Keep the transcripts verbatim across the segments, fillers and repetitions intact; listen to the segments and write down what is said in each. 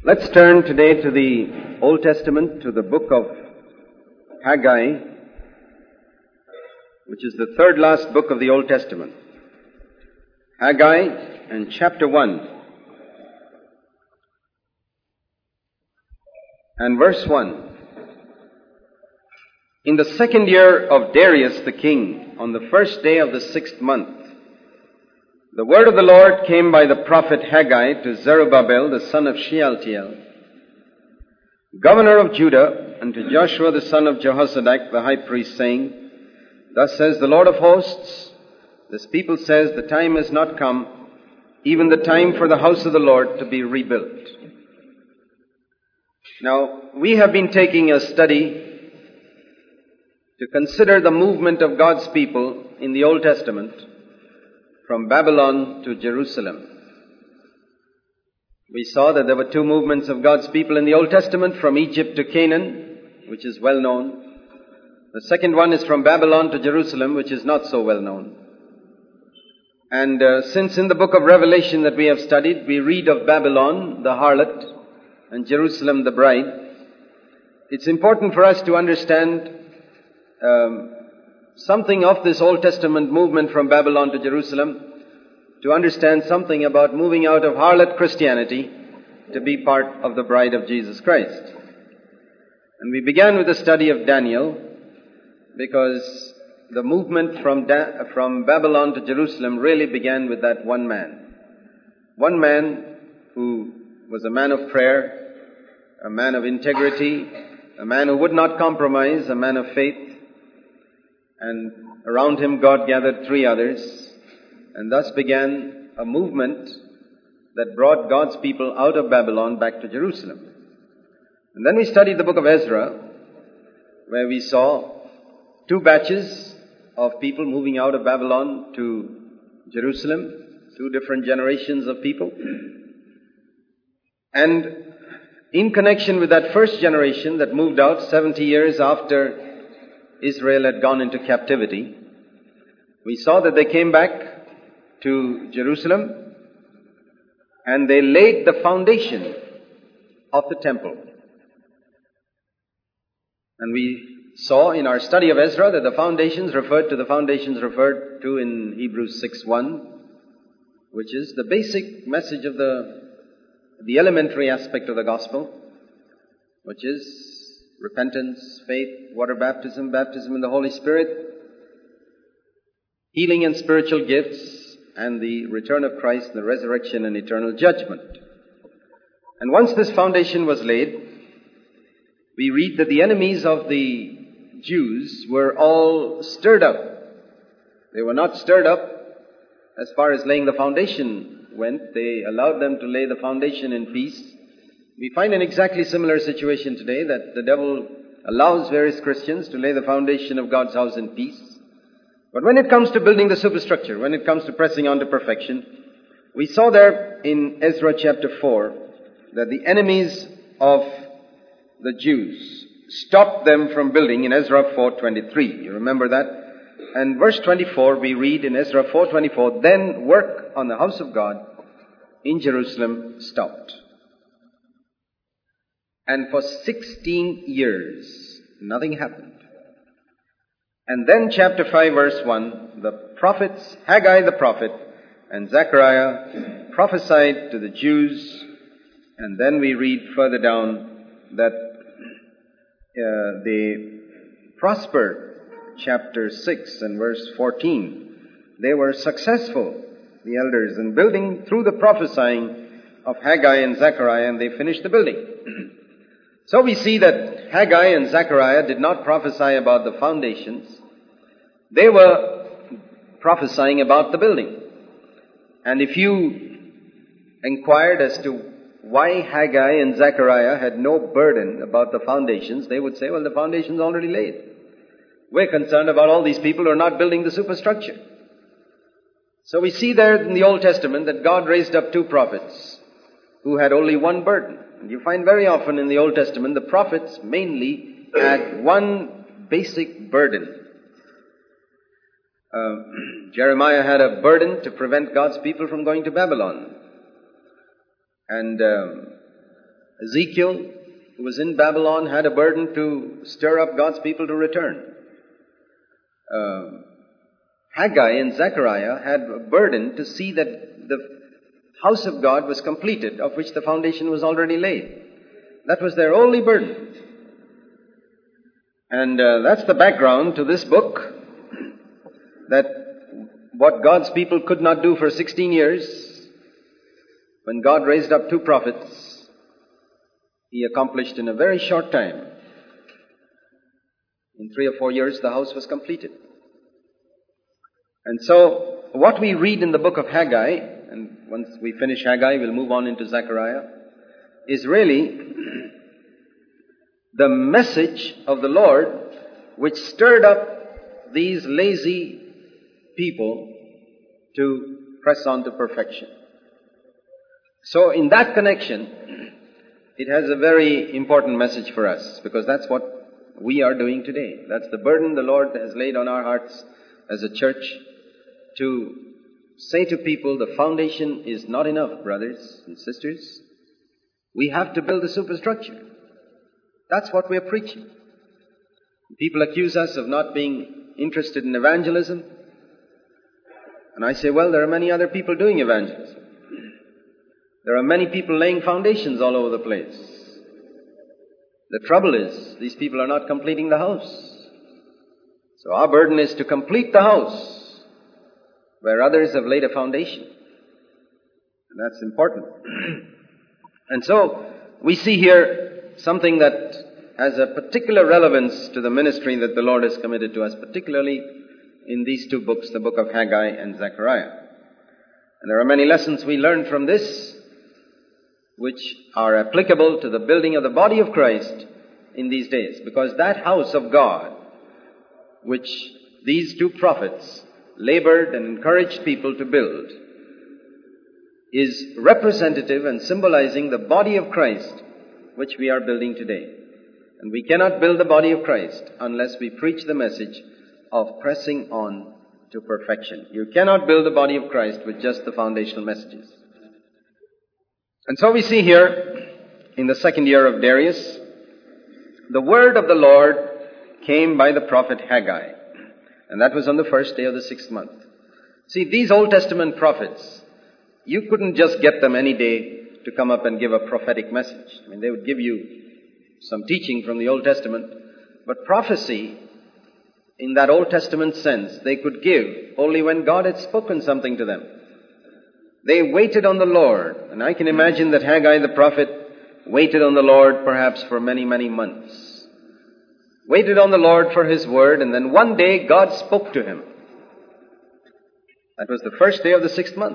Let's turn today to the Old Testament, to the book of Haggai, which is the third last book of the Old Testament. Haggai and chapter one and verse one. In the second year of Darius the king, on the first day of the sixth month, the word of the Lord came by the prophet Haggai to Zerubbabel, the son of Shealtiel, governor of Judah, and to Joshua, the son of Jehozadak, the high priest, saying, Thus says the Lord of hosts, this people says, the time has not come, even the time for the house of the Lord to be rebuilt. Now, we have been taking a study to consider the movement of God's people in the Old Testament from Babylon to Jerusalem. We saw that there were two movements of God's people in the Old Testament, from Egypt to Canaan, which is well known. The second one is from Babylon to Jerusalem, which is not so well known. And uh, since in the book of Revelation that we have studied, we read of Babylon, the harlot, and Jerusalem, the bride, it's important for us to understand um, something of this Old Testament movement from Babylon to Jerusalem, to understand something about moving out of harlot Christianity to be part of the bride of Jesus Christ. And we began with the study of Daniel, because the movement from da- from Babylon to Jerusalem really began with that one man. One man who was a man of prayer, a man of integrity, a man who would not compromise, a man of faith. And around him God gathered three others, and thus began a movement that brought God's people out of Babylon back to Jerusalem. And then we studied the book of Ezra, where we saw two batches of people moving out of Babylon to Jerusalem, two different generations of people. And in connection with that first generation that moved out seventy years after Israel had gone into captivity, we saw that they came back to Jerusalem and they laid the foundation of the temple. And we saw in our study of Ezra that the foundations referred to the foundations referred to in Hebrews six one, which is the basic message of the, the elementary aspect of the gospel, which is repentance, faith, water baptism, baptism in the Holy Spirit, healing and spiritual gifts, and the return of Christ, the resurrection and eternal judgment. And once this foundation was laid, we read that the enemies of the Jews were all stirred up. They were not stirred up as far as laying the foundation went. They allowed them to lay the foundation in peace. We find an exactly similar situation today, that the devil allows various Christians to lay the foundation of God's house in peace. But when it comes to building the superstructure, when it comes to pressing on to perfection, we saw there in Ezra chapter four that the enemies of the Jews stopped them from building in Ezra four twenty-three. You remember that? And verse twenty-four, we read in Ezra four twenty-four, Then work on the house of God in Jerusalem stopped. And for sixteen years, nothing happened. And then chapter five verse one, the prophets, Haggai the prophet and Zechariah prophesied to the Jews. And then we read further down that uh, they prospered, chapter six and verse fourteen. They were successful, the elders, in building through the prophesying of Haggai and Zechariah, and they finished the building. So we see that Haggai and Zechariah did not prophesy about the foundations. They were prophesying about the building. And if you inquired as to why Haggai and Zechariah had no burden about the foundations, they would say, well, the foundation's already laid. We're concerned about all these people who are not building the superstructure. So we see there in the Old Testament that God raised up two prophets who had only one burden. And you find very often in the Old Testament, the prophets mainly had one basic burden. Uh, Jeremiah had a burden to prevent God's people from going to Babylon. And um, Ezekiel, who was in Babylon, had a burden to stir up God's people to return. Uh, Haggai and Zechariah had a burden to see that the house of God was completed, of which the foundation was already laid. That was their only burden. And uh, that's the background to this book, that what God's people could not do for sixteen years, when God raised up two prophets, He accomplished in a very short time. In three or four years, the house was completed. And so, what we read in the book of Haggai, and once we finish Haggai, we'll move on into Zechariah, is really the message of the Lord which stirred up these lazy people to press on to perfection. So in that connection, it has a very important message for us, because that's what we are doing today. That's the burden the Lord has laid on our hearts as a church, to say to people, the foundation is not enough, brothers and sisters. We have to build a superstructure. That's what we're preaching. People accuse us of not being interested in evangelism. And I say, well, there are many other people doing evangelism. There are many people laying foundations all over the place. The trouble is, these people are not completing the house. So our burden is to complete the house where others have laid a foundation. And that's important. And so, we see here something that has a particular relevance to the ministry that the Lord has committed to us, particularly in these two books, the book of Haggai and Zechariah. And there are many lessons we learn from this, which are applicable to the building of the body of Christ in these days. Because that house of God, which these two prophets labored and encouraged people to build, is representative and symbolizing the body of Christ, which we are building today. And we cannot build the body of Christ unless we preach the message of pressing on to perfection. You cannot build the body of Christ with just the foundational messages. And so we see here, in the second year of Darius, the word of the Lord came by the prophet Haggai. And that was on the first day of the sixth month. See, these Old Testament prophets, you couldn't just get them any day to come up and give a prophetic message. I mean, they would give you some teaching from the Old Testament, but prophecy, in that Old Testament sense, they could give only when God had spoken something to them. They waited on the Lord, and I can imagine that Haggai the prophet waited on the Lord perhaps for many, many months. Waited on the Lord for His word, and then one day God spoke to him. That was the first day of the sixth month.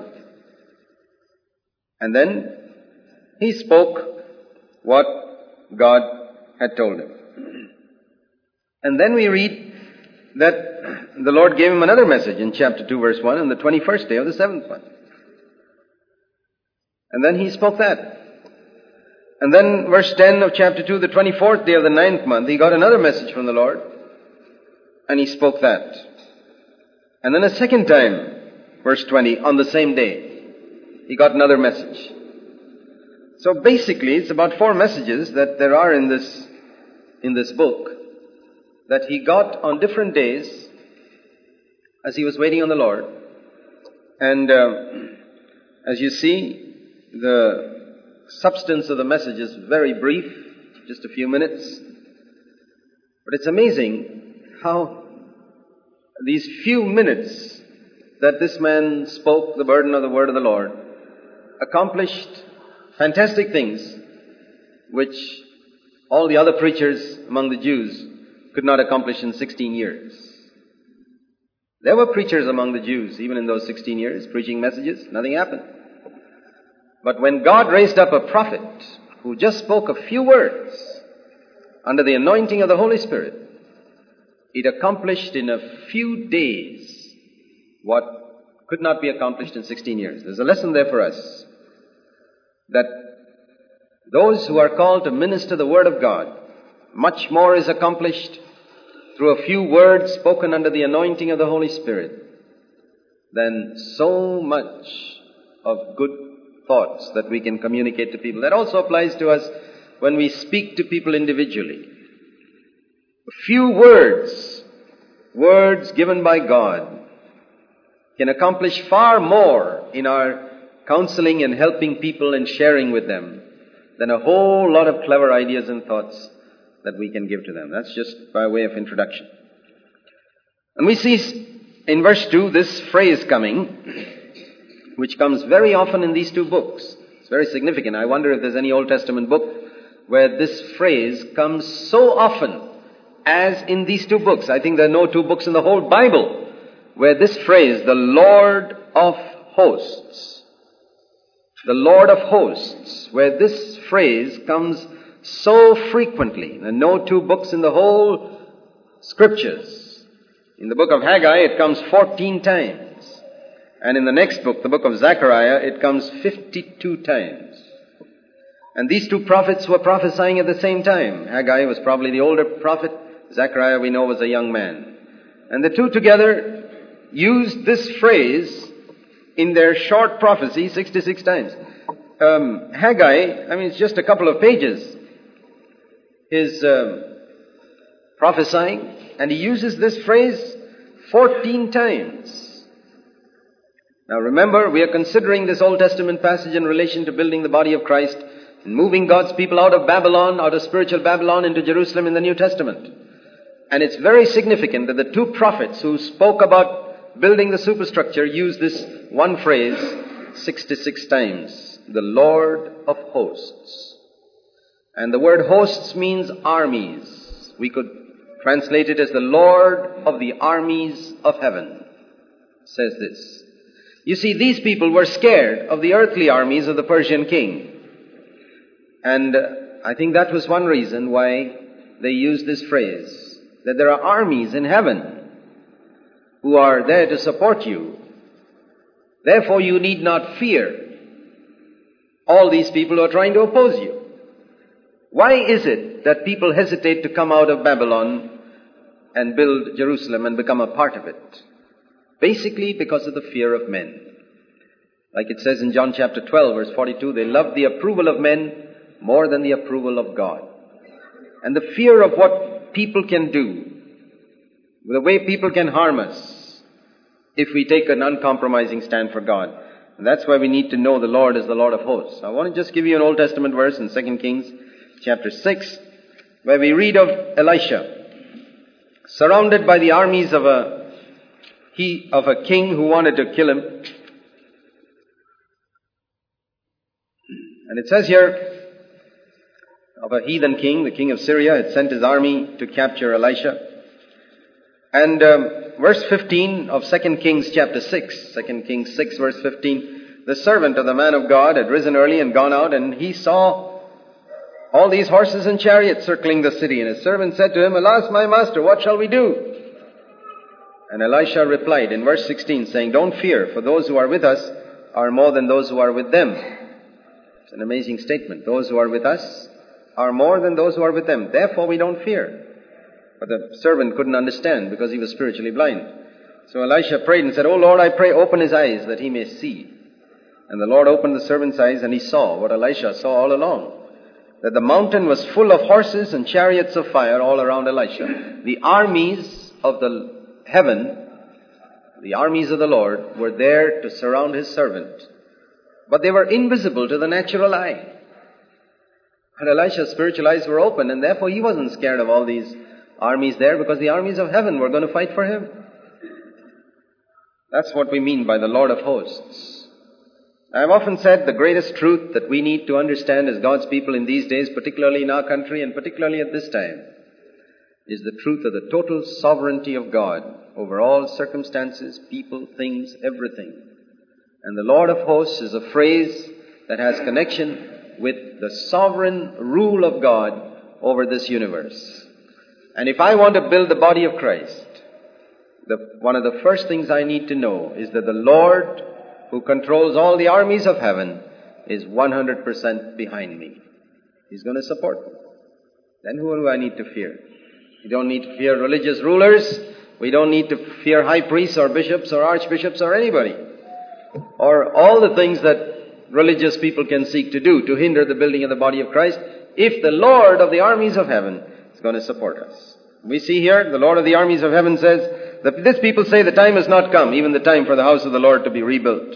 And then he spoke what God had told him. And then we read that the Lord gave him another message in chapter two, verse one, on the twenty-first day of the seventh month. And then he spoke that. And then verse ten of chapter two, the twenty-fourth day of the ninth month, he got another message from the Lord. And he spoke that. And then a second time, verse twenty, on the same day, he got another message. So basically, it's about four messages that there are in this, in this book, that he got on different days as he was waiting on the Lord. And uh, as you see, the substance of the message is very brief, just a few minutes. But it's amazing how these few minutes that this man spoke the burden of the word of the Lord accomplished fantastic things which all the other preachers among the Jews could not accomplish in sixteen years. There were preachers among the Jews, even in those sixteen years, preaching messages. Nothing happened. But when God raised up a prophet who just spoke a few words under the anointing of the Holy Spirit, it accomplished in a few days what could not be accomplished in sixteen years. There's a lesson there for us, that those who are called to minister the Word of God, much more is accomplished through a few words spoken under the anointing of the Holy Spirit than so much of good thoughts that we can communicate to people. That also applies to us when we speak to people individually. A few words, words given by God, can accomplish far more in our counseling and helping people and sharing with them than a whole lot of clever ideas and thoughts that we can give to them. That's just by way of introduction. And we see in verse two this phrase coming, which comes very often in these two books. It's very significant. I wonder if there's any Old Testament book where this phrase comes so often as in these two books. I think there are no two books in the whole Bible where this phrase, the Lord of hosts, the Lord of hosts, where this phrase comes so frequently. There are no two books in the whole Scriptures. In the book of Haggai, it comes fourteen times. And in the next book, the book of Zechariah, it comes fifty-two times. And these two prophets were prophesying at the same time. Haggai was probably the older prophet. Zechariah, we know, was a young man. And the two together used this phrase in their short prophecy sixty-six times. Um, Haggai, I mean, it's just a couple of pages. His um, prophesying, and he uses this phrase fourteen times. Now remember, we are considering this Old Testament passage in relation to building the body of Christ and moving God's people out of Babylon, out of spiritual Babylon into Jerusalem in the New Testament. And it's very significant that the two prophets who spoke about building the superstructure used this one phrase sixty-six times. The Lord of hosts. And the word hosts means armies. We could translate it as the Lord of the armies of heaven. It says this. You see, these people were scared of the earthly armies of the Persian king. And uh, I think that was one reason why they used this phrase, that there are armies in heaven who are there to support you. Therefore, you need not fear all these people who are trying to oppose you. Why is it that people hesitate to come out of Babylon and build Jerusalem and become a part of it? Basically because of the fear of men. Like it says in John chapter twelve, verse forty-two, they love the approval of men more than the approval of God. And the fear of what people can do, the way people can harm us, if we take an uncompromising stand for God. And that's why we need to know the Lord is the Lord of hosts. I want to just give you an Old Testament verse in Second Kings chapter six, where we read of Elisha, surrounded by the armies of a he of a king who wanted to kill him. And it says here, of a heathen king, the king of Syria, had sent his army to capture Elisha. And um, verse fifteen of Second Kings chapter six, Second Kings six verse fifteen, the servant of the man of God had risen early and gone out, and he saw all these horses and chariots circling the city. And his servant said to him, Alas, my master, what shall we do? And Elisha replied in verse sixteen, saying, Don't fear, for those who are with us are more than those who are with them. It's an amazing statement. Those who are with us are more than those who are with them. Therefore we don't fear. But the servant couldn't understand because he was spiritually blind. So Elisha prayed and said, O Lord, I pray, open his eyes that he may see. And the Lord opened the servant's eyes, and he saw what Elisha saw all along, that the mountain was full of horses and chariots of fire all around Elisha. The armies of the heaven, the armies of the Lord, were there to surround his servant. But they were invisible to the natural eye. And Elisha's spiritual eyes were open, and therefore he wasn't scared of all these armies there, because the armies of heaven were going to fight for him. That's what we mean by the Lord of hosts. I've often said the greatest truth that we need to understand as God's people in these days, particularly in our country and particularly at this time, is the truth of the total sovereignty of God over all circumstances, people, things, everything. And the Lord of hosts is a phrase that has connection with the sovereign rule of God over this universe. And if I want to build the body of Christ, the, one of the first things I need to know is that the Lord, who controls all the armies of heaven, is one hundred percent behind me. He's going to support me. Then who do I need to fear? We don't need to fear religious rulers. We don't need to fear high priests or bishops or archbishops or anybody. Or all the things that religious people can seek to do to hinder the building of the body of Christ. if the Lord of the armies of heaven is going to support us. We see here, the Lord of the armies of heaven says, that this people say the time has not come, even the time for the house of the Lord to be rebuilt.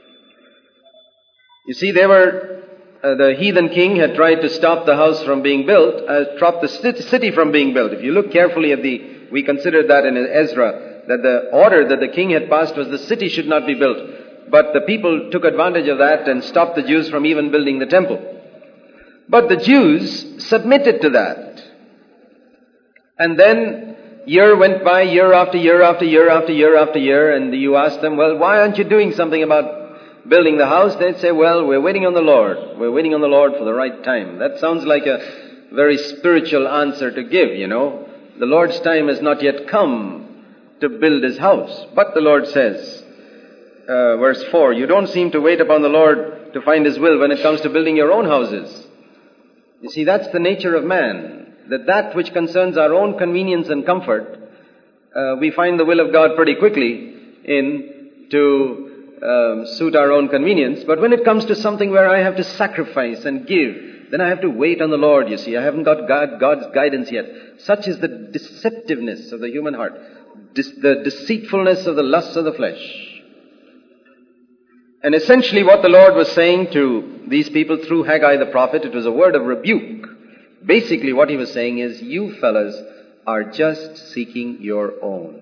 You see, they were, uh, the heathen king had tried to stop the house from being built, uh, stop the city from being built. If you look carefully at the, we considered that in Ezra, that the order that the king had passed was the city should not be built. But the people took advantage of that and stopped the Jews from even building the temple. But the Jews submitted to that. And then year went by, year after year after year after year after year, and you ask them, well, why aren't you doing something about building the house? They'd say, well, we're waiting on the Lord. We're waiting on the Lord for the right time. That sounds like a very spiritual answer to give, you know. The Lord's time has not yet come to build His house. But the Lord says, uh, verse four, you don't seem to wait upon the Lord to find His will when it comes to building your own houses. You see, that's the nature of man. That that which concerns our own convenience and comfort, uh, we find the will of God pretty quickly in to um, suit our own convenience. But when it comes to something where I have to sacrifice and give, then I have to wait on the Lord, you see. I haven't got God, God's guidance yet. Such is the deceptiveness of the human heart, Dis- the deceitfulness of the lusts of the flesh. And essentially what the Lord was saying to these people through Haggai the prophet, it was a word of rebuke. Basically what he was saying is, you fellas are just seeking your own.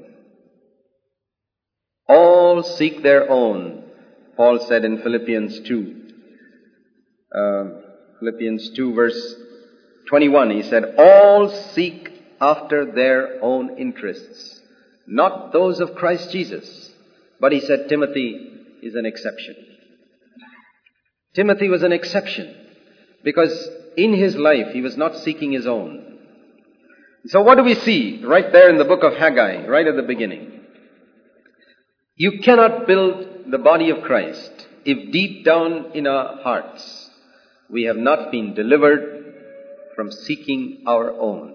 All seek their own, Paul said in Philippians two. Uh, Philippians two verse twenty-one, he said, all seek after their own interests, not those of Christ Jesus. But he said Timothy is an exception. Timothy was an exception because in his life, he was not seeking his own. So what do we see right there in the book of Haggai, right at the beginning? You cannot build the body of Christ if deep down in our hearts we have not been delivered from seeking our own.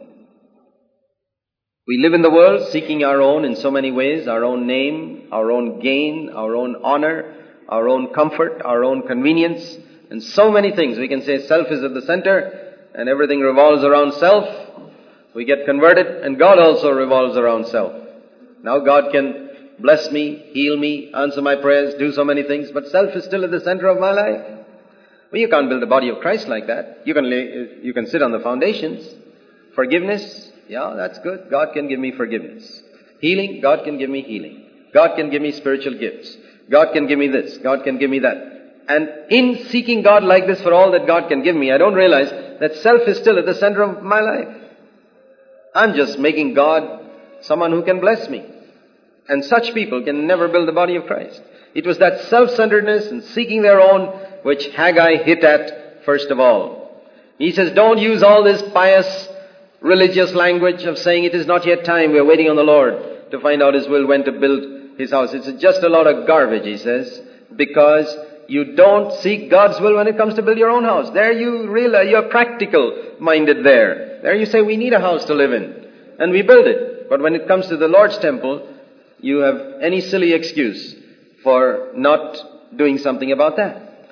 We live in the world seeking our own in so many ways, our own name, our own gain, our own honor, our own comfort, our own convenience. And so many things. We can say self is at the center and everything revolves around self. We get converted and God also revolves around self. Now God can bless me, heal me, answer my prayers, do so many things, but self is still at the center of my life. Well, you can't build the body of Christ like that. You can lay, you can sit on the foundations. Forgiveness, yeah, that's good. God can give me forgiveness. Healing, God can give me healing. God can give me spiritual gifts. God can give me this. God can give me that. And in seeking God like this for all that God can give me, I don't realize that self is still at the center of my life. I'm just making God someone who can bless me. And such people can never build the body of Christ. It was that self-centeredness and seeking their own which Haggai hit at first of all. He says, don't use all this pious religious language of saying it is not yet time, we are waiting on the Lord to find out His will when to build His house. It's just a lot of garbage, he says, because you don't seek God's will when it comes to build your own house. There you realize you're practical minded there. There you say we need a house to live in. And we build it. But when it comes to the Lord's temple, you have any silly excuse for not doing something about that.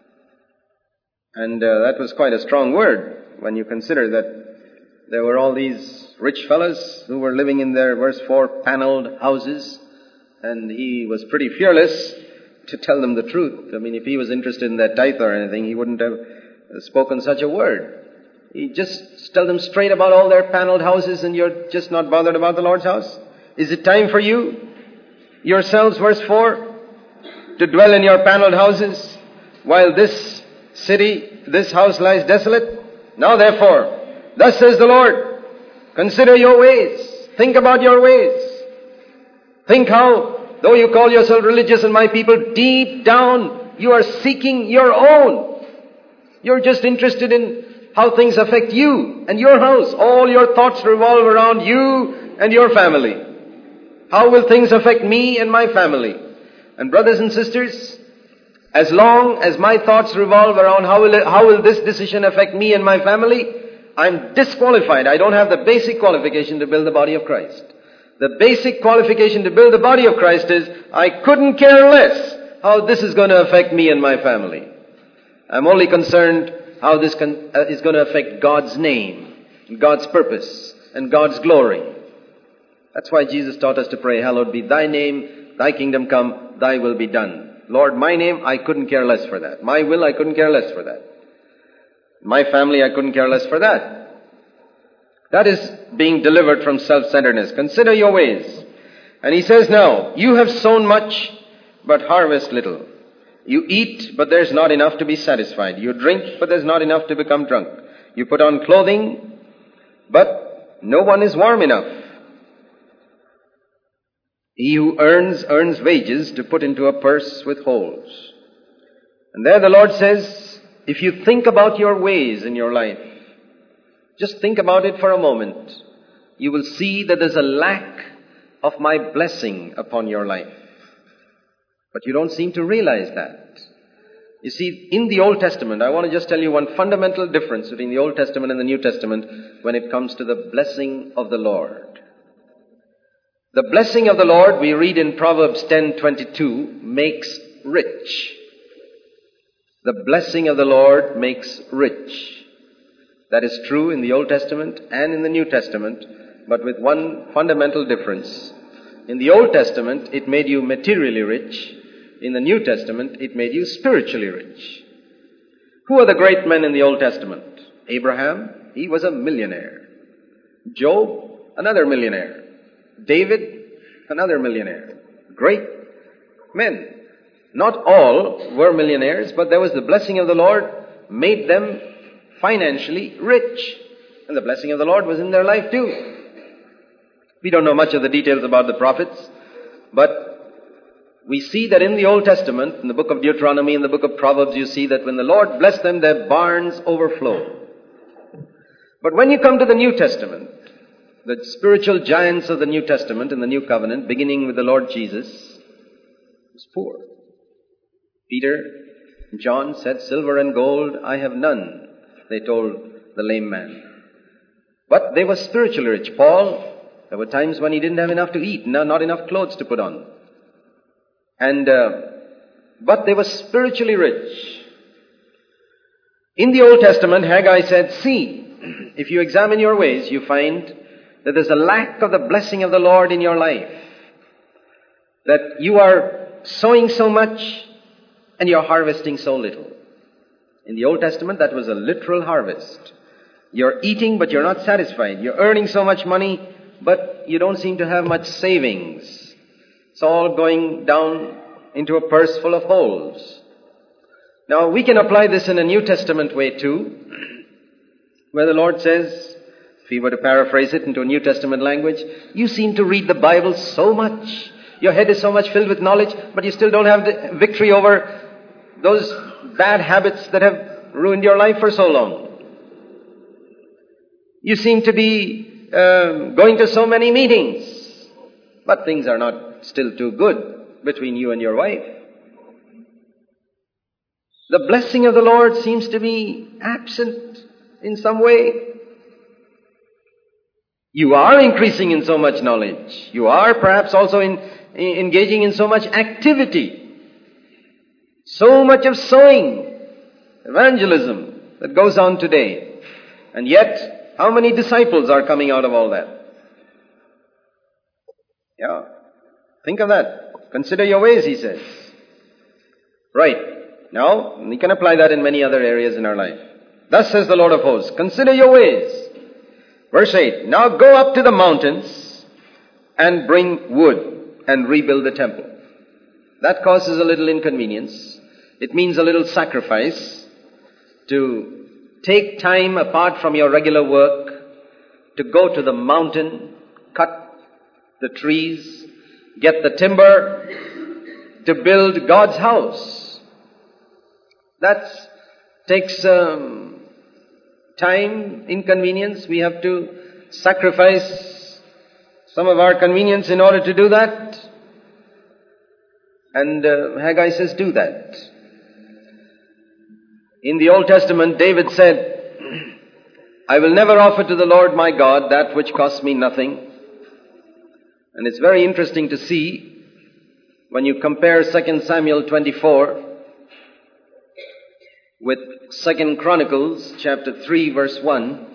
And uh, that was quite a strong word when you consider that there were all these rich fellows who were living in their, verse four, paneled houses. And he was pretty fearless to tell them the truth. I mean, if he was interested in that tithe or anything, he wouldn't have spoken such a word. He just tell them straight about all their paneled houses and you're just not bothered about the Lord's house. Is it time for you, yourselves, verse four, to dwell in your paneled houses while this city, this house lies desolate? Now therefore, thus says the Lord, consider your ways. Think about your ways. Think how, though you call yourself religious and my people, deep down you are seeking your own. You're just interested in how things affect you and your house. All your thoughts revolve around you and your family. How will things affect me and my family? And brothers and sisters, as long as my thoughts revolve around how will, it, how will this decision affect me and my family, I'm disqualified. I don't have the basic qualification to build the body of Christ. The basic qualification to build the body of Christ is, I couldn't care less how this is going to affect me and my family. I'm only concerned how this can, uh, is going to affect God's name, God's purpose, and God's glory. That's why Jesus taught us to pray, hallowed be thy name, thy kingdom come, thy will be done. Lord, my name, I couldn't care less for that. My will, I couldn't care less for that. My family, I couldn't care less for that. That is being delivered from self-centeredness. Consider your ways. And he says now, you have sown much, but harvest little. You eat, but there's not enough to be satisfied. You drink, but there's not enough to become drunk. You put on clothing, but no one is warm enough. He who earns, earns wages to put into a purse with holes. And there the Lord says, if you think about your ways in your life, just think about it for a moment, you will see that there's a lack of my blessing upon your life. But you don't seem to realize that. You see, in the Old Testament, I want to just tell you one fundamental difference between the Old Testament and the New Testament when it comes to the blessing of the Lord. The blessing of the Lord, we read in Proverbs ten twenty-two, makes rich. The blessing of the Lord makes rich. That is true in the Old Testament and in the New Testament, but with one fundamental difference. In the Old Testament, it made you materially rich. In the New Testament, it made you spiritually rich. Who are the great men in the Old Testament? Abraham, he was a millionaire. Job, another millionaire. David, another millionaire. Great men. Not all were millionaires, but there was the blessing of the Lord made them financially rich. And the blessing of the Lord was in their life too. We don't know much of the details about the prophets, but we see that in the Old Testament, in the book of Deuteronomy, in the book of Proverbs, you see that when the Lord blessed them, their barns overflow. But when you come to the New Testament, the spiritual giants of the New Testament and the New Covenant, beginning with the Lord Jesus, was poor. Peter and John said, silver and gold I have none, they told the lame man. But they were spiritually rich. Paul, there were times when he didn't have enough to eat, no, not enough clothes to put on. And, uh, but they were spiritually rich. In the Old Testament, Haggai said, see, if you examine your ways, you find that there's a lack of the blessing of the Lord in your life. That you are sowing so much and you're harvesting so little. In the Old Testament, that was a literal harvest. You're eating, but you're not satisfied. You're earning so much money, but you don't seem to have much savings. It's all going down into a purse full of holes. Now, we can apply this in a New Testament way too, where the Lord says, if we were to paraphrase it into a New Testament language, you seem to read the Bible so much. Your head is so much filled with knowledge, but you still don't have the victory over those bad habits that have ruined your life for so long. You seem to be uh, going to so many meetings, but things are not still too good between you and your wife. The blessing of the Lord seems to be absent in some way. You are increasing in so much knowledge. You are perhaps also in, in engaging in so much activity. So much of sowing, evangelism that goes on today. And yet, how many disciples are coming out of all that? Yeah. Think of that. Consider your ways, he says. Right. Now, we can apply that in many other areas in our life. Thus says the Lord of hosts, consider your ways. Verse eight, now go up to the mountains and bring wood and rebuild the temple. That causes a little inconvenience. It means a little sacrifice to take time apart from your regular work to go to the mountain, cut the trees, get the timber to build God's house. That takes um, time, inconvenience. We have to sacrifice some of our convenience in order to do that. And uh, Haggai says, do that. In the Old Testament, David said, I will never offer to the Lord my God that which costs me nothing. And it's very interesting to see when you compare Second Samuel twenty-four with Second Chronicles chapter three verse one,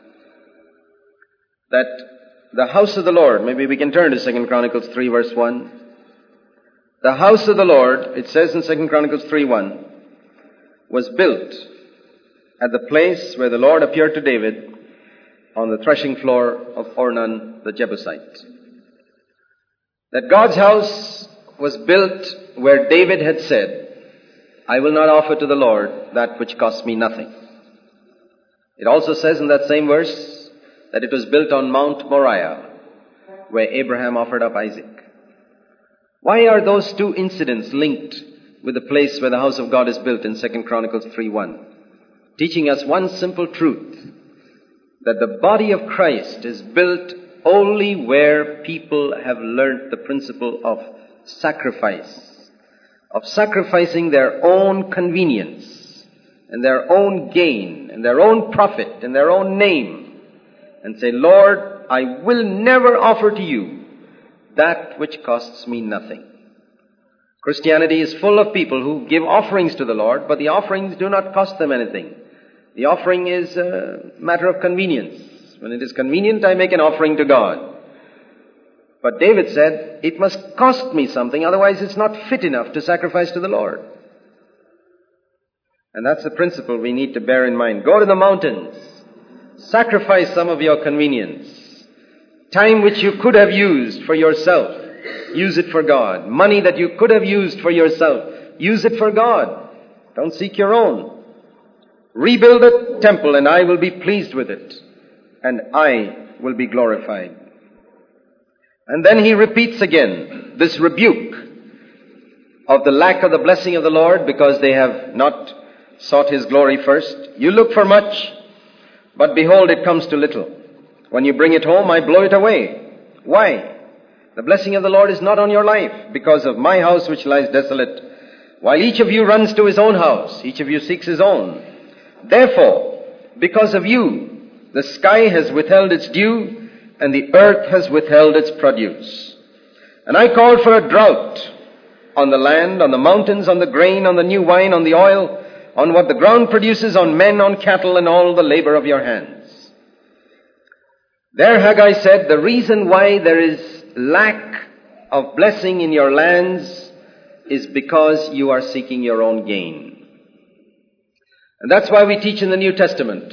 that the house of the Lord, maybe we can turn to Second Chronicles three verse one. The house of the Lord, it says in Second Chronicles three one, was built at the place where the Lord appeared to David on the threshing floor of Ornan the Jebusite. That God's house was built where David had said, I will not offer to the Lord that which costs me nothing. It also says in that same verse that it was built on Mount Moriah, where Abraham offered up Isaac. Why are those two incidents linked with the place where the house of God is built in Second Chronicles three one? Teaching us one simple truth, that the body of Christ is built only where people have learnt the principle of sacrifice, of sacrificing their own convenience and their own gain and their own profit and their own name, and say, Lord, I will never offer to you that which costs me nothing. Christianity is full of people who give offerings to the Lord, but the offerings do not cost them anything. The offering is a matter of convenience. When it is convenient, I make an offering to God. But David said, it must cost me something, otherwise it's not fit enough to sacrifice to the Lord. And that's the principle we need to bear in mind. Go to the mountains. Sacrifice some of your convenience. Time which you could have used for yourself, use it for God. Money that you could have used for yourself, use it for God. Don't seek your own. Rebuild the temple and I will be pleased with it, and I will be glorified. And then he repeats again this rebuke of the lack of the blessing of the Lord because they have not sought His glory first. You look for much, but behold, it comes to little. When you bring it home, I blow it away. Why? The blessing of the Lord is not on your life because of my house which lies desolate, while each of you runs to his own house, each of you seeks his own. Therefore, because of you, the sky has withheld its dew, and the earth has withheld its produce. And I called for a drought on the land, on the mountains, on the grain, on the new wine, on the oil, on what the ground produces, on men, on cattle, and all the labor of your hands. There Haggai said, the reason why there is lack of blessing in your lands is because you are seeking your own gain. And that's why we teach in the New Testament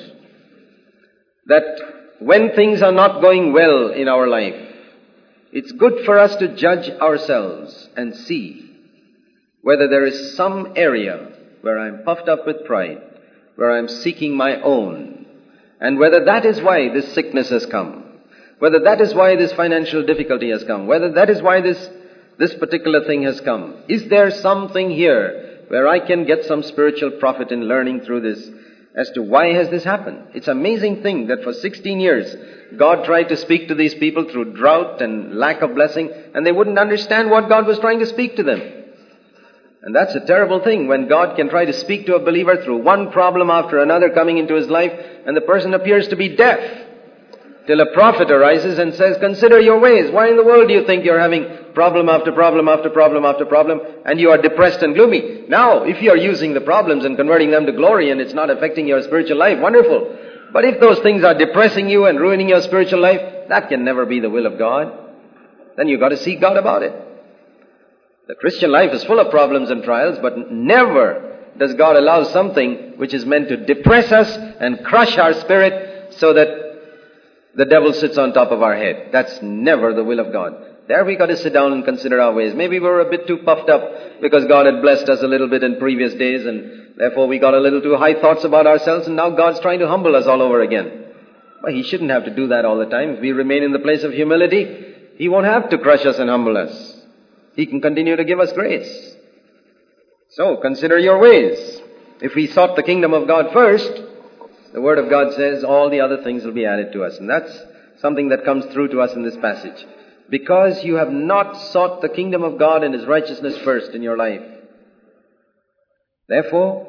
that when things are not going well in our life, it's good for us to judge ourselves and see whether there is some area where I'm puffed up with pride, where I'm seeking my own, and whether that is why this sickness has come, whether that is why this financial difficulty has come, whether that is why this, this particular thing has come. Is there something here where I can get some spiritual profit in learning through this as to why has this happened? It's an amazing thing that for sixteen years, God tried to speak to these people through drought and lack of blessing, and they wouldn't understand what God was trying to speak to them. And that's a terrible thing when God can try to speak to a believer through one problem after another coming into his life, and the person appears to be deaf, till a prophet arises and says, consider your ways. Why in the world do you think you're having problem after problem after problem after problem, and you are depressed and gloomy? Now, if you are using the problems and converting them to glory and it's not affecting your spiritual life, wonderful. But if those things are depressing you and ruining your spiritual life, that can never be the will of God. Then you've got to seek God about it. The Christian life is full of problems and trials, but never does God allow something which is meant to depress us and crush our spirit so that the devil sits on top of our head. That's never the will of God. There we got to sit down and consider our ways. Maybe we were a bit too puffed up because God had blessed us a little bit in previous days, and therefore we got a little too high thoughts about ourselves, and now God's trying to humble us all over again. Well, He shouldn't have to do that all the time. If we remain in the place of humility, He won't have to crush us and humble us. He can continue to give us grace. So, consider your ways. If we sought the kingdom of God first, the Word of God says all the other things will be added to us. And that's something that comes through to us in this passage. Because you have not sought the kingdom of God and His righteousness first in your life. Therefore,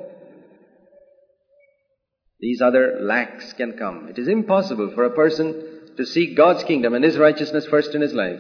these other lacks can come. It is impossible for a person to seek God's kingdom and His righteousness first in his life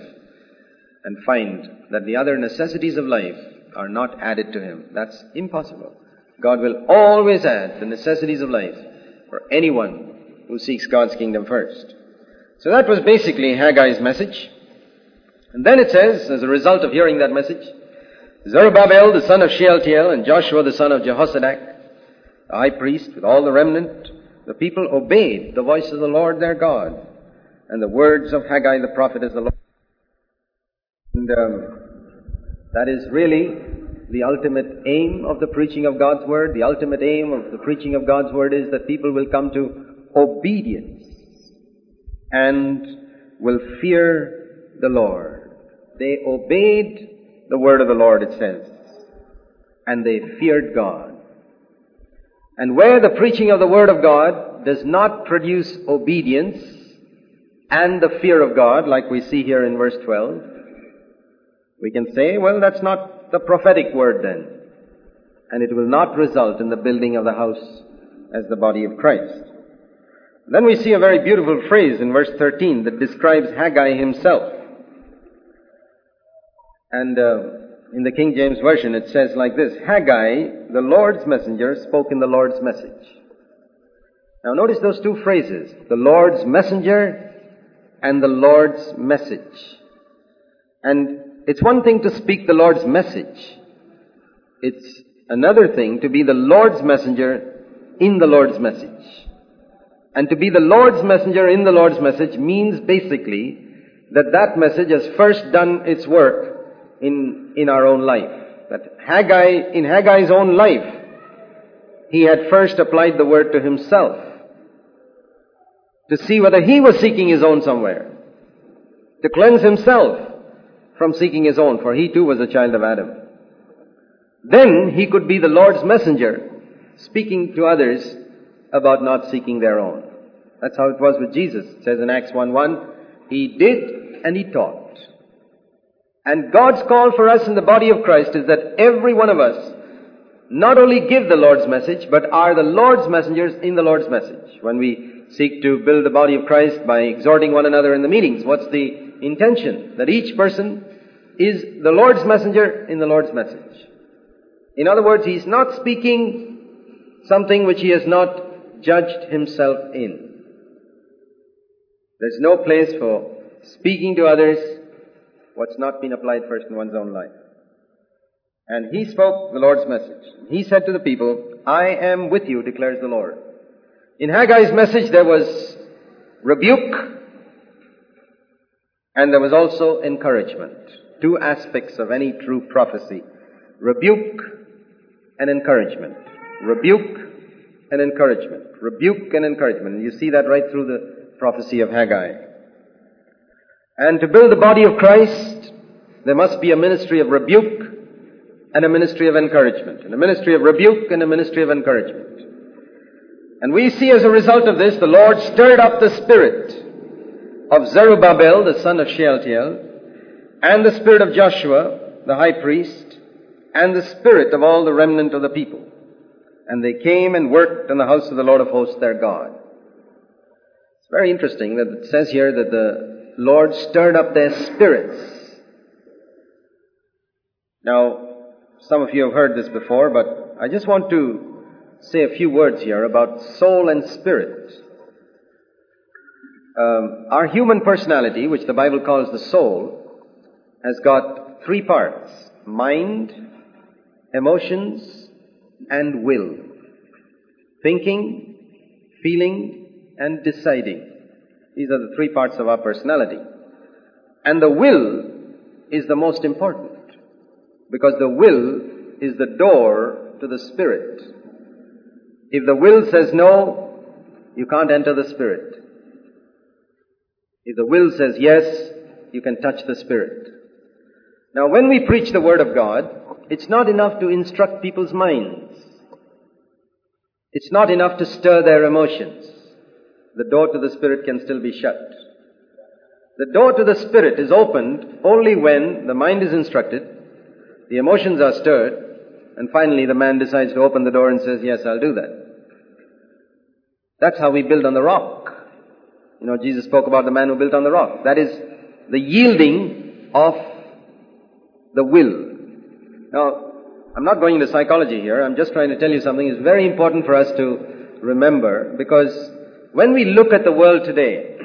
and find that the other necessities of life are not added to him. That's impossible. God will always add the necessities of life for anyone who seeks God's kingdom first. So that was basically Haggai's message. And then it says, as a result of hearing that message, Zerubbabel the son of Shealtiel and Joshua the son of Jehozadak, the high priest, with all the remnant, the people obeyed the voice of the Lord their God and the words of Haggai the prophet of the Lord. And um, that is really the ultimate aim of the preaching of God's word. The ultimate aim of the preaching of God's word is that people will come to obedience and will fear the Lord. They obeyed the word of the Lord, it says, and they feared God. And where the preaching of the word of God does not produce obedience and the fear of God, like we see here in verse twelve, we can say, well, that's not the prophetic word then. And it will not result in the building of the house as the body of Christ. Then we see a very beautiful phrase in verse thirteen that describes Haggai himself. And uh, in the King James Version it says like this, Haggai, the Lord's messenger, spoke in the Lord's message. Now notice those two phrases, the Lord's messenger and the Lord's message. And it's one thing to speak the Lord's message. It's another thing to be the Lord's messenger in the Lord's message. And to be the Lord's messenger in the Lord's message means basically that that message has first done its work in, in our own life. That Haggai, in Haggai's own life, he had first applied the word to himself to see whether he was seeking his own somewhere, to cleanse himself from seeking his own, for he too was a child of Adam. Then he could be the Lord's messenger, speaking to others about not seeking their own. That's how it was with Jesus. It says in Acts one one, he did and he taught. And God's call for us in the body of Christ is that every one of us not only give the Lord's message, but are the Lord's messengers in the Lord's message. When we seek to build the body of Christ by exhorting one another in the meetings, what's the intention? That each person is the Lord's messenger in the Lord's message. In other words, he's not speaking something which he has not judged himself in. There's no place for speaking to others what's not been applied first in one's own life. And he spoke the Lord's message. He said to the people, I am with you, declares the Lord. In Haggai's message there was rebuke and there was also encouragement. Two aspects of any true prophecy. Rebuke and encouragement. Rebuke and encouragement. Rebuke and encouragement. And you see that right through the prophecy of Haggai. And to build the body of Christ, there must be a ministry of rebuke and a ministry of encouragement. And a ministry of rebuke and a ministry of encouragement. And we see as a result of this, the Lord stirred up the spirit of Zerubbabel, the son of Shealtiel, and the spirit of Joshua, the high priest, and the spirit of all the remnant of the people. And they came and worked in the house of the Lord of hosts, their God. It's very interesting that it says here that the Lord stirred up their spirits. Now, some of you have heard this before, but I just want to say a few words here about soul and spirit. Um, our human personality, which the Bible calls the soul, has got three parts: mind, emotions, and will. Thinking, feeling, and deciding. These are the three parts of our personality. And the will is the most important, because the will is the door to the spirit. If the will says no, you can't enter the spirit. If the will says yes, you can touch the spirit. Now, when we preach the Word of God, it's not enough to instruct people's minds. It's not enough to stir their emotions. The door to the Spirit can still be shut. The door to the Spirit is opened only when the mind is instructed, the emotions are stirred, and finally the man decides to open the door and says, yes, I'll do that. That's how we build on the rock. You know, Jesus spoke about the man who built on the rock. That is the yielding of the will. Now, I'm not going into psychology here. I'm just trying to tell you something that's very important for us to remember, because when we look at the world today,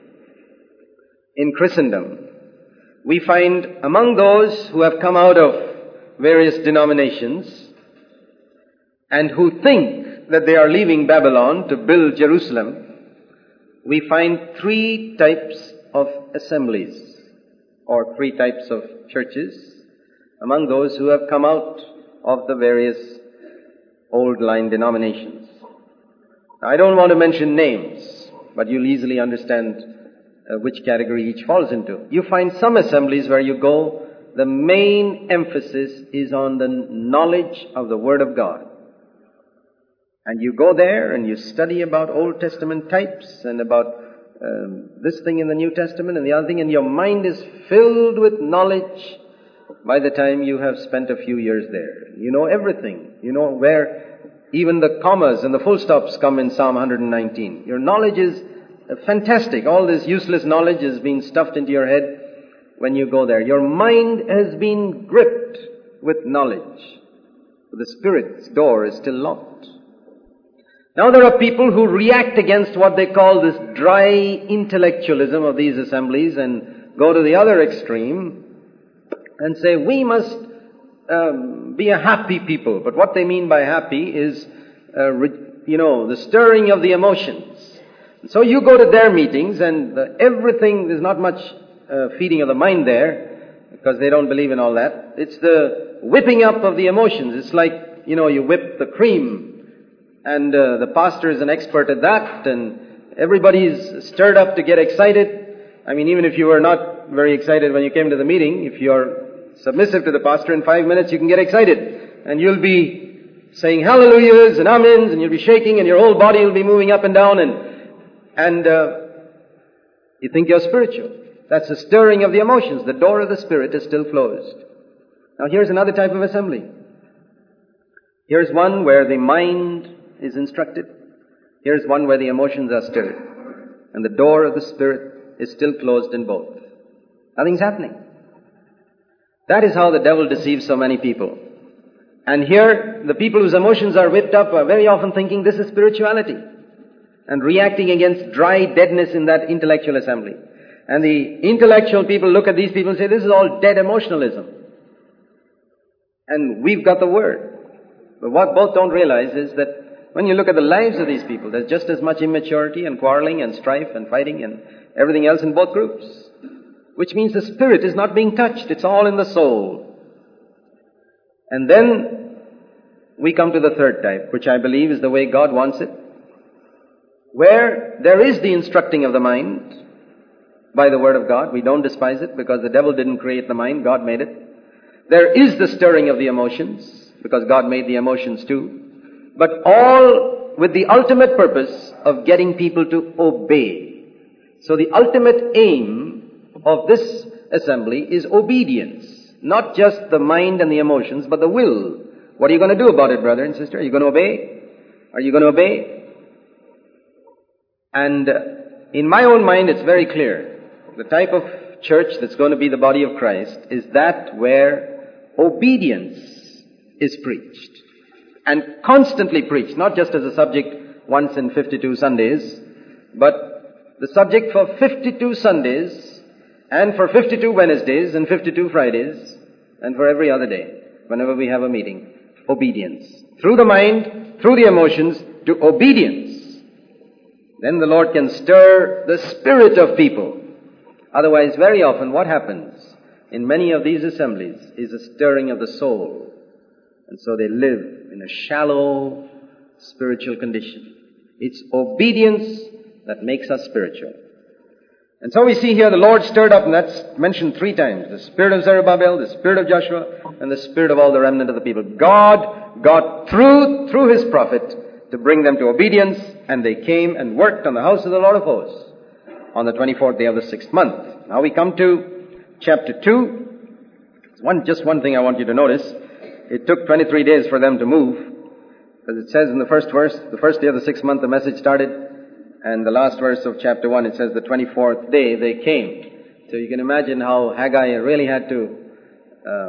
in Christendom, we find among those who have come out of various denominations and who think that they are leaving Babylon to build Jerusalem, we find three types of assemblies or three types of churches among those who have come out of the various old line denominations. Now, I don't want to mention names, but you'll easily understand uh, which category each falls into. You find some assemblies where you go, the main emphasis is on the knowledge of the Word of God. And you go there and you study about Old Testament types and about um, this thing in the New Testament and the other thing, and your mind is filled with knowledge by the time you have spent a few years there. You know everything. You know where even the commas and the full stops come in Psalm one nineteen. Your knowledge is fantastic. All this useless knowledge is being stuffed into your head when you go there. Your mind has been gripped with knowledge. The Spirit's door is still locked. Now there are people who react against what they call this dry intellectualism of these assemblies and go to the other extreme and say, we must um, be a happy people. But what they mean by happy is, uh, re- you know, the stirring of the emotions. So you go to their meetings and the, everything, there's not much uh, feeding of the mind there because they don't believe in all that. It's the whipping up of the emotions. It's like, you know, you whip the cream. And uh, the pastor is an expert at that, and everybody's stirred up to get excited. I mean, even if you were not very excited when you came to the meeting, if you're submissive to the pastor, in five minutes you can get excited. And you'll be saying hallelujahs and amens, and you'll be shaking, and your whole body will be moving up and down, and and uh, you think you're spiritual. That's the stirring of the emotions. The door of the Spirit is still closed. Now here's another type of assembly. Here's one where the mind is instructed. Here's one where the emotions are stirred. And the door of the Spirit is still closed in both. Nothing's happening. That is how the devil deceives so many people. And here, the people whose emotions are whipped up are very often thinking this is spirituality and reacting against dry deadness in that intellectual assembly. And the intellectual people look at these people and say, this is all dead emotionalism. And we've got the Word. But what both don't realize is that when you look at the lives of these people, there's just as much immaturity and quarreling and strife and fighting and everything else in both groups. Which means the spirit is not being touched. It's all in the soul. And then we come to the third type, which I believe is the way God wants it, where there is the instructing of the mind by the Word of God. We don't despise it because the devil didn't create the mind, God made it. There is the stirring of the emotions because God made the emotions too. But all with the ultimate purpose of getting people to obey. So the ultimate aim of this assembly is obedience. Not just the mind and the emotions, but the will. What are you going to do about it, brother and sister? Are you going to obey? Are you going to obey? And uh, in my own mind, it's very clear. The type of church that's going to be the body of Christ is that where obedience is preached. And constantly preached, not just as a subject once in fifty-two Sundays, but the subject for fifty-two Sundays and for fifty-two Wednesdays and fifty-two Fridays and for every other day, whenever we have a meeting. Obedience. Through the mind, through the emotions, to obedience. Then the Lord can stir the spirit of people. Otherwise, very often what happens in many of these assemblies is a stirring of the soul. And so they live in a shallow spiritual condition. It's obedience that makes us spiritual. And so we see here the Lord stirred up, and that's mentioned three times. The spirit of Zerubbabel, the spirit of Joshua, and the spirit of all the remnant of the people. God got through, through His prophet to bring them to obedience, and they came and worked on the house of the Lord of hosts on the twenty-fourth day of the sixth month. Now we come to chapter two. One, just one thing I want you to notice. It took twenty-three days for them to move, because it says in the first verse, the first day of the sixth month the message started, and the last verse of chapter one, it says the twenty-fourth day they came. So you can imagine how Haggai really had to um,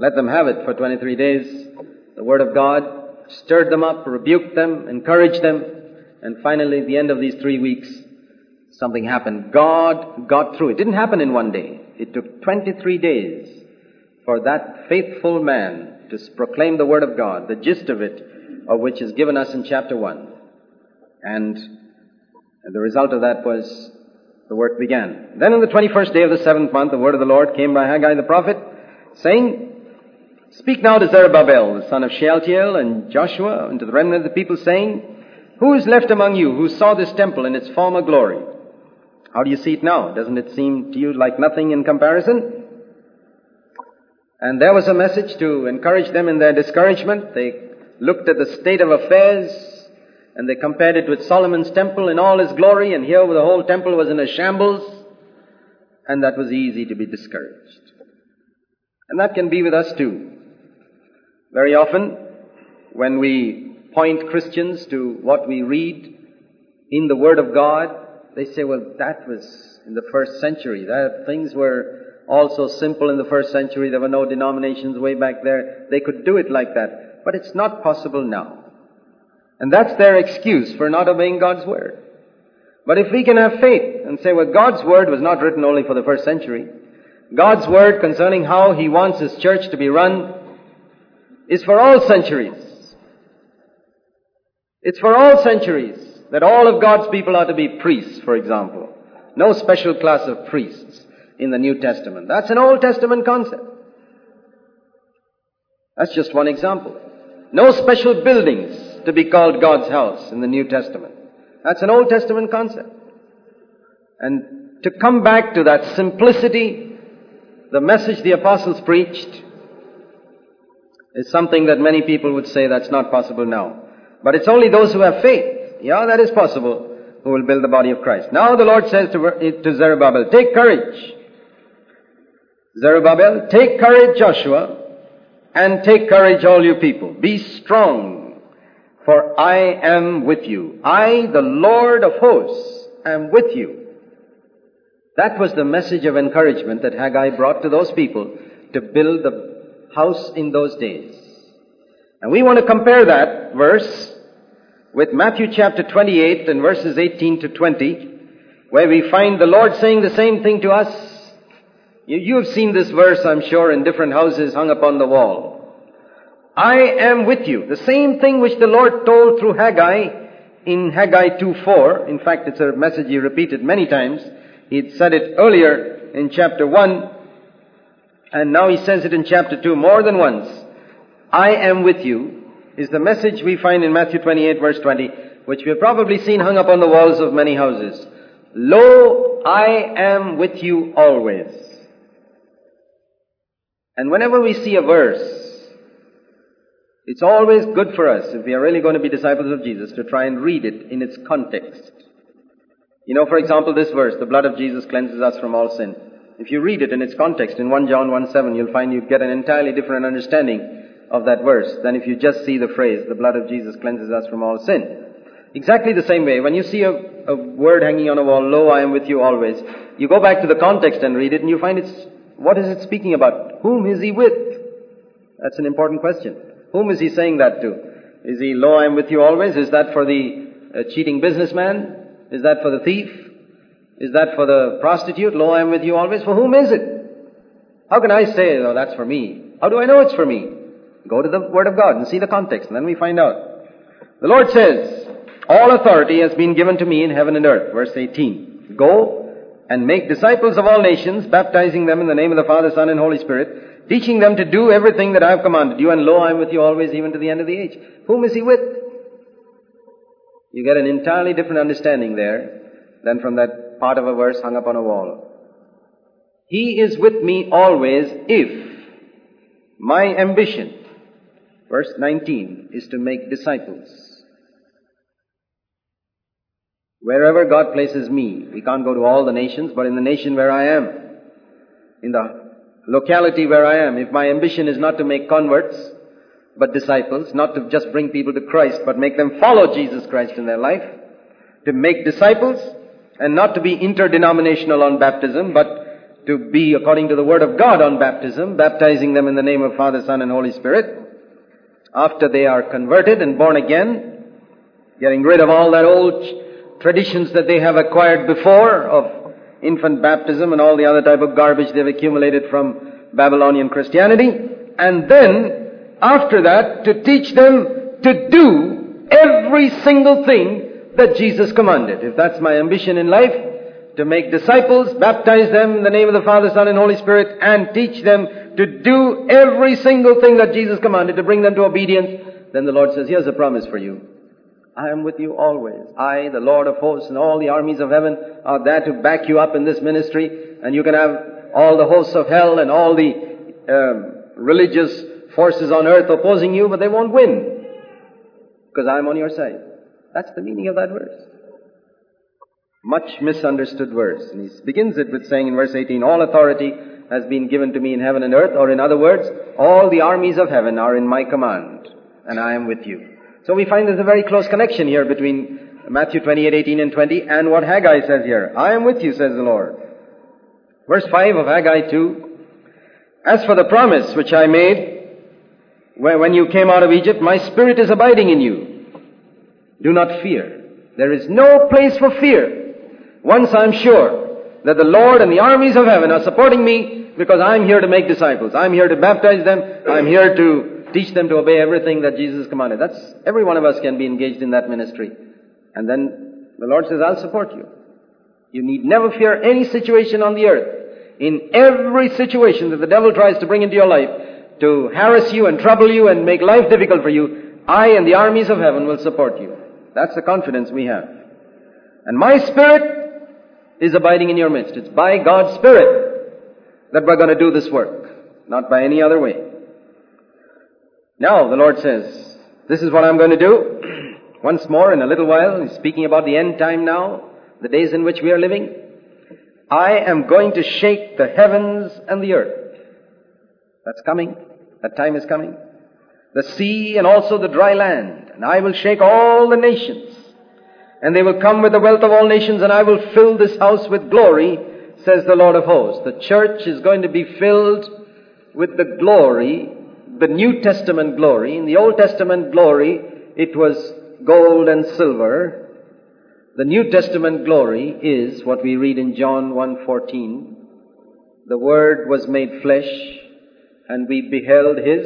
let them have it for twenty-three days. The Word of God stirred them up, rebuked them, encouraged them, and finally at the end of these three weeks, something happened. God got through. It didn't happen in one day. It took twenty-three days for that faithful man to proclaim the Word of God, the gist of it, of which is given us in chapter one. And the result of that was the work began. Then on the twenty-first day of the seventh month, the word of the Lord came by Haggai the prophet, saying, Speak now to Zerubbabel, the son of Shealtiel, and Joshua, and to the remnant of the people, saying, Who is left among you who saw this temple in its former glory? How do you see it now? Doesn't it seem to you like nothing in comparison? And there was a message to encourage them in their discouragement. They looked at the state of affairs, and they compared it with Solomon's temple in all its glory, and here the whole temple was in a shambles, and that was easy to be discouraged. And that can be with us too. Very often, when we point Christians to what we read in the Word of God, they say, well, that was in the first century. That things were all so simple in the first century. There were no denominations way back there. They could do it like that. But it's not possible now. And that's their excuse for not obeying God's Word. But if we can have faith and say, well, God's Word was not written only for the first century. God's Word concerning how He wants His church to be run is for all centuries. It's for all centuries that all of God's people are to be priests, for example. No special class of priests in the New Testament. That's an Old Testament concept. That's just one example. No special buildings to be called God's house in the New Testament. That's an Old Testament concept. And to come back to that simplicity, the message the apostles preached, is something that many people would say that's not possible now. But it's only those who have faith, yeah, that is possible, who will build the body of Christ. Now the Lord says to, to Zerubbabel, take courage. Zerubbabel, take courage, Joshua, and take courage, all you people. Be strong, for I am with you. I, the Lord of hosts, am with you. That was the message of encouragement that Haggai brought to those people to build the house in those days. And we want to compare that verse with Matthew chapter twenty-eight and verses eighteen to twenty, where we find the Lord saying the same thing to us. You, you have seen this verse, I'm sure, in different houses hung upon the wall. I am with you. The same thing which the Lord told through Haggai in Haggai two four. In fact, it's a message He repeated many times. He had said it earlier in chapter one, and now He says it in chapter two more than once. I am with you is the message we find in Matthew twenty-eight verse twenty, which we have probably seen hung up on the walls of many houses. Lo, I am with you always. And whenever we see a verse, it's always good for us, if we are really going to be disciples of Jesus, to try and read it in its context. You know, for example, this verse, the blood of Jesus cleanses us from all sin. If you read it in its context, in First John one seven, you'll find you get an entirely different understanding of that verse than if you just see the phrase, the blood of Jesus cleanses us from all sin. Exactly the same way, when you see a, a word hanging on a wall, lo, I am with you always, you go back to the context and read it and you find it's, what is it speaking about? Whom is He with? That's an important question. Whom is He saying that to? Is He, lo, I am with you always? Is that for the uh, cheating businessman? Is that for the thief? Is that for the prostitute? Lo, I am with you always. For whom is it? How can I say, oh, that's for me? How do I know it's for me? Go to the Word of God and see the context, and then we find out. The Lord says, all authority has been given to me in heaven and earth. Verse eighteen. Go and make disciples of all nations, baptizing them in the name of the Father, Son, and Holy Spirit, teaching them to do everything that I have commanded you, and lo, I am with you always, even to the end of the age. Whom is He with? You get an entirely different understanding there than from that part of a verse hung up on a wall. He is with me always if my ambition, verse nineteen, is to make disciples. Wherever God places me, we can't go to all the nations, but in the nation where I am, in the locality where I am, if my ambition is not to make converts, but disciples, not to just bring people to Christ, but make them follow Jesus Christ in their life, to make disciples, and not to be interdenominational on baptism, but to be according to the Word of God on baptism, baptizing them in the name of Father, Son, and Holy Spirit. After they are converted and born again, getting rid of all that old traditions that they have acquired before of infant baptism and all the other type of garbage they've accumulated from Babylonian Christianity. And then, after that, to teach them to do every single thing that Jesus commanded. If that's my ambition in life, to make disciples, baptize them in the name of the Father, Son, and Holy Spirit, and teach them to do every single thing that Jesus commanded, to bring them to obedience, then the Lord says, here's a promise for you. I am with you always. I, the Lord of hosts, and all the armies of heaven are there to back you up in this ministry, and you can have all the hosts of hell and all the um, religious forces on earth opposing you, but they won't win, because I'm on your side. That's the meaning of that verse. Much misunderstood verse. And he begins it with saying in verse eighteen, all authority has been given to me in heaven and earth, or in other words, all the armies of heaven are in my command, and I am with you. So we find there's a very close connection here between Matthew twenty-eight, eighteen and twenty and what Haggai says here. I am with you, says the Lord. Verse five of Haggai two, as for the promise which I made when you came out of Egypt, my Spirit is abiding in you. Do not fear. There is no place for fear. Once I'm sure that the Lord and the armies of heaven are supporting me, because I'm here to make disciples. I'm here to baptize them. I'm here to teach them to obey everything that Jesus commanded. That's, every one of us can be engaged in that ministry. And then the Lord says, I'll support you. You need never fear any situation on the earth. In every situation that the devil tries to bring into your life, to harass you and trouble you and make life difficult for you, I and the armies of heaven will support you. That's the confidence we have. And my Spirit is abiding in your midst. It's by God's Spirit that we're going to do this work, not by any other way. Now, the Lord says, this is what I'm going to do. Once more, in a little while, He's speaking about the end time now, the days in which we are living. I am going to shake the heavens and the earth. That's coming. That time is coming. The sea and also the dry land. And I will shake all the nations. And they will come with the wealth of all nations, and I will fill this house with glory, says the Lord of hosts. The church is going to be filled with the glory, the New Testament glory. In the Old Testament glory, it was gold and silver. The New Testament glory is what we read in John one fourteen. The Word was made flesh, and we beheld His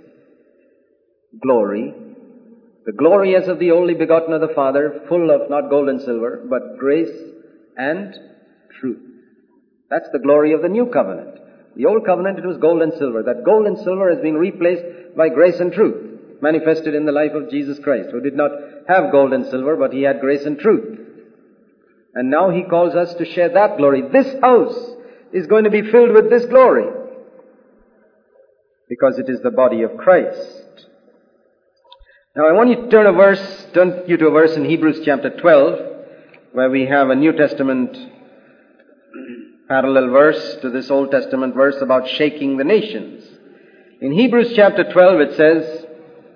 glory. The glory as of the only begotten of the Father, full of not gold and silver, but grace and truth. That's the glory of the new covenant. The old covenant, it was gold and silver. That gold and silver has been replaced by grace and truth, manifested in the life of Jesus Christ, who did not have gold and silver, but He had grace and truth. And now He calls us to share that glory. This house is going to be filled with this glory, because it is the body of Christ. Now I want you to turn a verse, turn you to a verse in Hebrews chapter twelve, where we have a New Testament parallel verse to this Old Testament verse about shaking the nations. In Hebrews chapter twelve it says,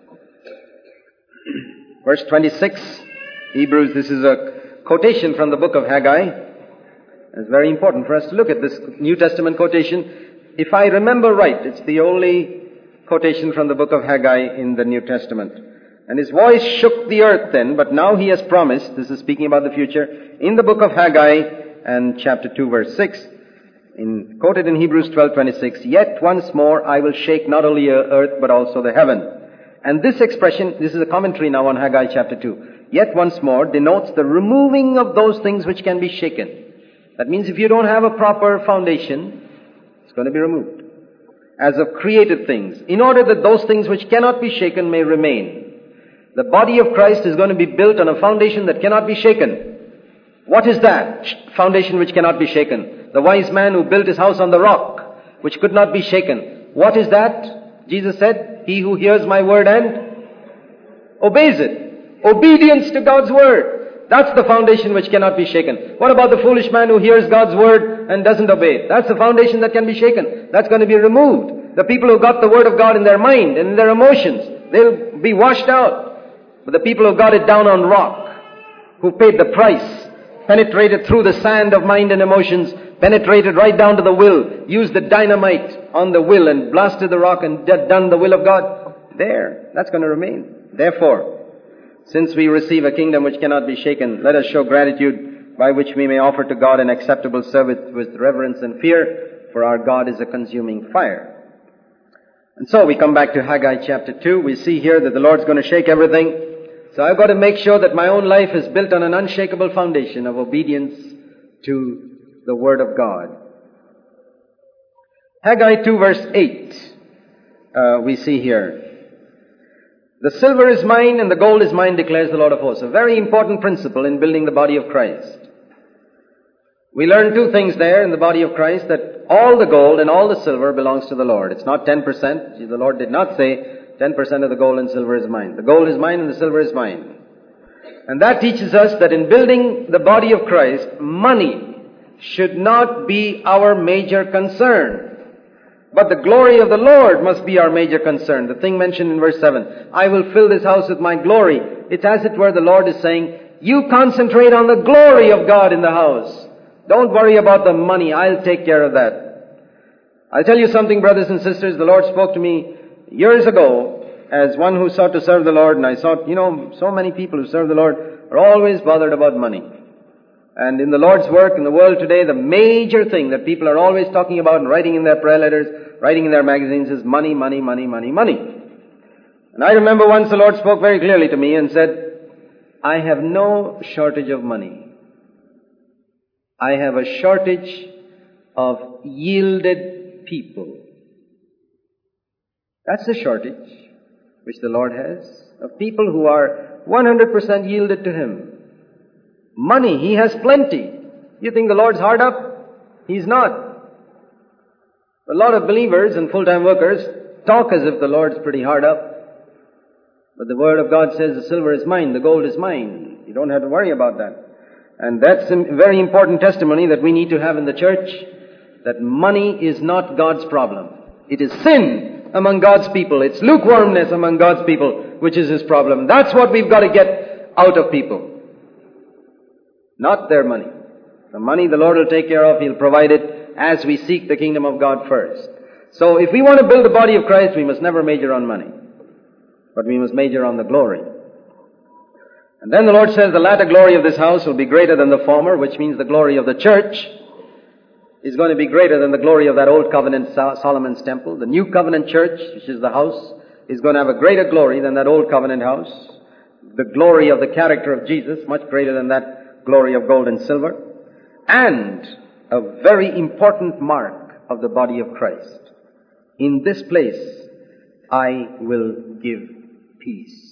verse twenty-six, Hebrews, this is a quotation from the book of Haggai. It's very important for us to look at this New Testament quotation. If I remember right, it's the only quotation from the book of Haggai in the New Testament. And his voice shook the earth then, but now he has promised, this is speaking about the future, in the book of Haggai and chapter two verse six, in, quoted in Hebrews twelve twenty-six, yet once more I will shake not only earth but also the heaven. And this expression, this is a commentary now on Haggai chapter two, yet once more denotes the removing of those things which can be shaken. That means if you don't have a proper foundation, it's going to be removed. As of created things, in order that those things which cannot be shaken may remain. The body of Christ is going to be built on a foundation that cannot be shaken. What is that foundation which cannot be shaken? The wise man who built his house on the rock, which could not be shaken. What is that? Jesus said, he who hears my word and obeys it. Obedience to God's word. That's the foundation which cannot be shaken. What about the foolish man who hears God's word and doesn't obey it? That's the foundation that can be shaken. That's going to be removed. The people who got the word of God in their mind and in their emotions, they'll be washed out. But the people who got it down on rock, who paid the price, penetrated through the sand of mind and emotions, penetrated right down to the will, used the dynamite on the will and blasted the rock and done the will of God, there, that's going to remain. Therefore, since we receive a kingdom which cannot be shaken, let us show gratitude by which we may offer to God an acceptable service with reverence and fear, for our God is a consuming fire. And so we come back to Haggai chapter two. We see here that the Lord's going to shake everything. So I've got to make sure that my own life is built on an unshakable foundation of obedience to the Word of God. Haggai two verse eight, uh, we see here. The silver is mine and the gold is mine, declares the Lord of hosts. A very important principle in building the body of Christ. We learn two things there in the body of Christ, that all the gold and all the silver belongs to the Lord. It's not ten percent. The Lord did not say ten percent of the gold and silver is mine. The gold is mine and the silver is mine. And that teaches us that in building the body of Christ, money should not be our major concern. But the glory of the Lord must be our major concern. The thing mentioned in verse seven, I will fill this house with my glory. It's as it were the Lord is saying, you concentrate on the glory of God in the house. Don't worry about the money. I'll take care of that. I'll tell you something, brothers and sisters. The Lord spoke to me years ago as one who sought to serve the Lord. And I thought, you know, so many people who serve the Lord are always bothered about money. And in the Lord's work in the world today, the major thing that people are always talking about and writing in their prayer letters, writing in their magazines is money, money, money, money, money. And I remember once the Lord spoke very clearly to me and said, I have no shortage of money. I have a shortage of yielded people. That's the shortage which the Lord has, of people who are one hundred percent yielded to Him. Money, He has plenty. You think the Lord's hard up? He's not. A lot of believers and full-time workers talk as if the Lord's pretty hard up. But the Word of God says the silver is mine, the gold is mine. You don't have to worry about that. And that's a very important testimony that we need to have in the church, that money is not God's problem. It is sin among God's people. It's lukewarmness among God's people, which is His problem. That's what we've got to get out of people. Not their money. The money the Lord will take care of. He'll provide it as we seek the kingdom of God first. So if we want to build the body of Christ, we must never major on money. But we must major on the glory. And then the Lord says, the latter glory of this house will be greater than the former, which means the glory of the church is going to be greater than the glory of that old covenant Solomon's temple. The new covenant church, which is the house, is going to have a greater glory than that old covenant house. The glory of the character of Jesus, much greater than that glory of gold and silver. And a very important mark of the body of Christ. In this place, I will give peace.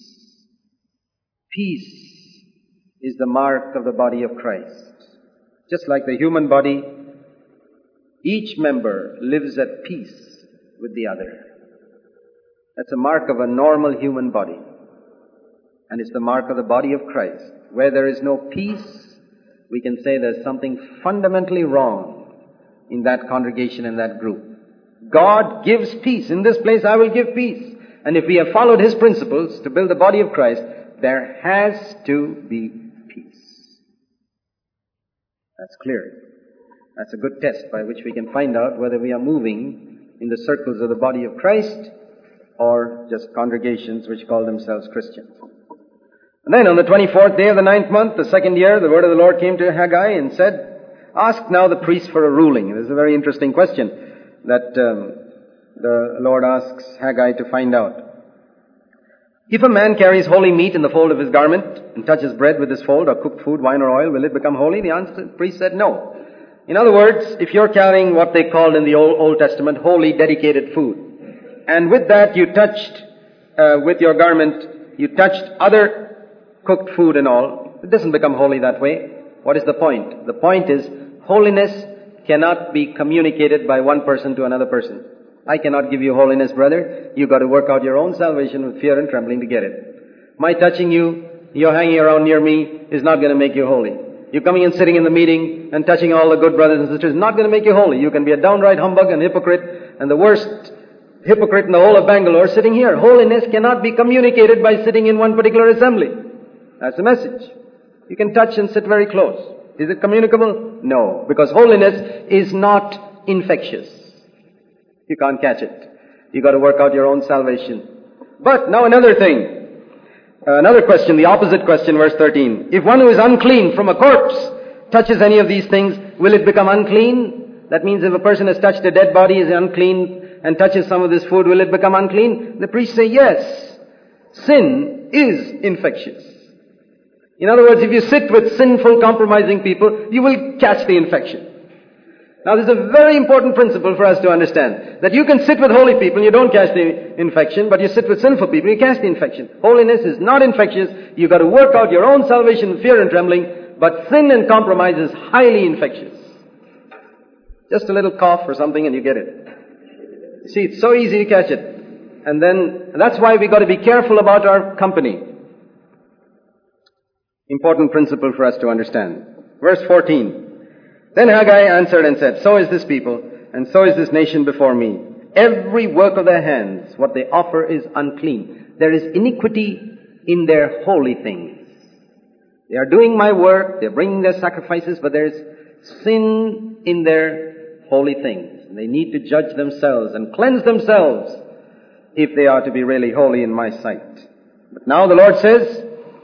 Peace is the mark of the body of Christ. Just like the human body, each member lives at peace with the other. That's a mark of a normal human body. And it's the mark of the body of Christ. Where there is no peace, we can say there's something fundamentally wrong in that congregation and that group. God gives peace. In this place I will give peace. And if we have followed His principles to build the body of Christ, there has to be peace. That's clear. That's a good test by which we can find out whether we are moving in the circles of the body of Christ or just congregations which call themselves Christians. And then on the twenty-fourth day of the ninth month, the second year, the word of the Lord came to Haggai and said, ask now the priest for a ruling. This is a very interesting question that um, the Lord asks Haggai to find out. If a man carries holy meat in the fold of his garment and touches bread with his fold or cooked food, wine or oil, will it become holy? The answer, the priest said no. In other words, if you're carrying what they called in the Old, Old Testament holy dedicated food, and with that you touched, uh, with your garment, you touched other cooked food and all, it doesn't become holy that way. What is the point? The point is, holiness cannot be communicated by one person to another person. I cannot give you holiness, brother. You've got to work out your own salvation with fear and trembling to get it. My touching you, you're hanging around near me, is not going to make you holy. You coming and sitting in the meeting and touching all the good brothers and sisters is not going to make you holy. You can be a downright humbug and hypocrite, and the worst hypocrite in the whole of Bangalore sitting here. Holiness cannot be communicated by sitting in one particular assembly. That's the message. You can touch and sit very close. Is it communicable? No, because holiness is not infectious. You can't catch it. You got to work out your own salvation. But now another thing. Uh, another question, the opposite question, verse thirteen. If one who is unclean from a corpse touches any of these things, will it become unclean? That means if a person has touched a dead body, is unclean, and touches some of this food, will it become unclean? The priests say yes. Sin is infectious. In other words, if you sit with sinful, compromising people, you will catch the infection. Now this is a very important principle for us to understand. That you can sit with holy people, you don't catch the infection, but you sit with sinful people, you catch the infection. Holiness is not infectious. You've got to work out your own salvation with fear and trembling, but sin and compromise is highly infectious. Just a little cough or something and you get it. See, it's so easy to catch it. And then, that's why we've got to be careful about our company. Important principle for us to understand. Verse fourteen. Then Haggai answered and said, so is this people, and so is this nation before me. Every work of their hands, what they offer is unclean. There is iniquity in their holy things. They are doing my work, they're bringing their sacrifices, but there is sin in their holy things. They need to judge themselves and cleanse themselves if they are to be really holy in my sight. But now the Lord says,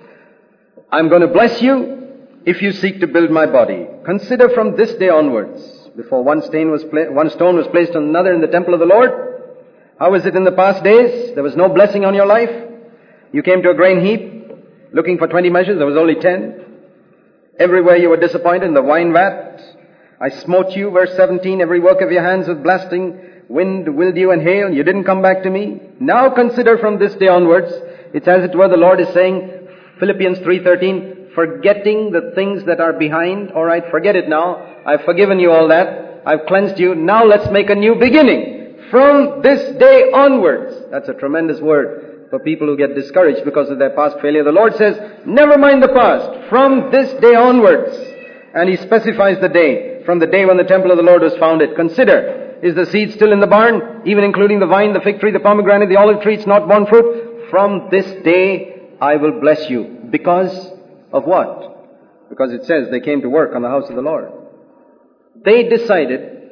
I'm going to bless you if you seek to build my body. Consider from this day onwards, before one stone was pla- one stone was placed on another in the temple of the Lord. How was it in the past days? There was no blessing on your life. You came to a grain heap, looking for twenty measures, there was only ten. Everywhere you were disappointed in the wine vat. I smote you, verse seventeen, every work of your hands with blasting, wind, mildew, and hail. You didn't come back to me. Now consider from this day onwards. It's as it were the Lord is saying, Philippians three thirteen, forgetting the things that are behind. All right, forget it now. I've forgiven you all that. I've cleansed you. Now let's make a new beginning. From this day onwards. That's a tremendous word for people who get discouraged because of their past failure. The Lord says, never mind the past. From this day onwards. And He specifies the day. From the day when the temple of the Lord was founded. Consider, is the seed still in the barn? Even including the vine, the fig tree, the pomegranate, the olive tree, it's not borne fruit? From this day I will bless you. Because of what? Because it says they came to work on the house of the Lord. They decided